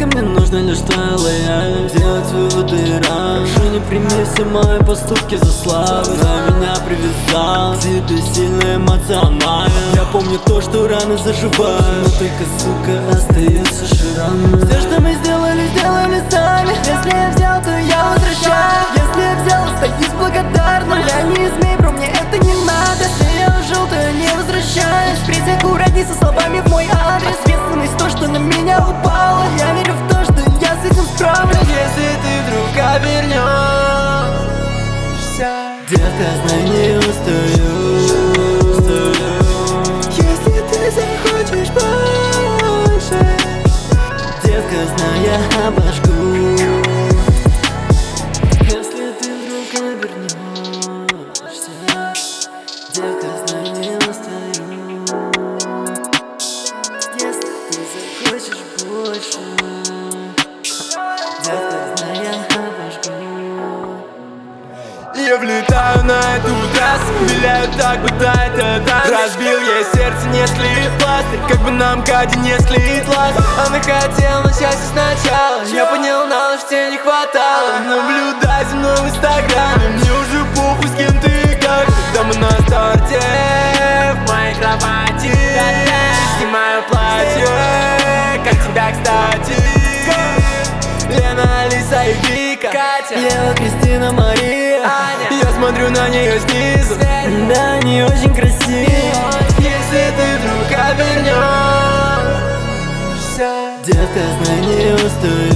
детка, мне нужно лишь твоя лояльность. Делать выводы раньше, не прими все мои поступки за славу. На меня привязал, тебе сильно эмоционально. Я помню то, что раны заживают, но только, сука, остаются шрамы. Все, что мы сделали, сделали сами. Если я взял, то я возвращаю. Если я взял, остаюсь благодарным. Я не змей, бро, мне это не надо. Если я ушел, то я не возвращаюсь. Впредь аккуратней со словами в мой адрес. Ответственность то, что на меня упало. Я верю в то, что я с этим справлюсь. Если ты вдруг обернешься, детка, знай, не устаю. Если ты захочешь больше, детка, знай, я обожгу. Если ты вдруг обернешься, детка, знай, не устаю. Если ты захочешь больше, детка, знай, я обожгу. Я влетаю на эту трассу, виляю так, будто это танец. Разбил ей сердце, не склеит пластырь, как бы нам Катя не склеит лаз. Она хотела начать сначала, я понял, нам в тебе не хватало. Наблюдай за мной в инстаграме, мне уже похуй, с кем ты и как. Когда мы на старте, в моей кровати, снимаю платье, как тебя, кстати. Лена, Алиса и Вика, Катя, Ева, Кристина, Мария, Аня. Я смотрю на нее снизу, да, они очень красивые. если ты вдруг обернешься, Детка, знай, не устаю.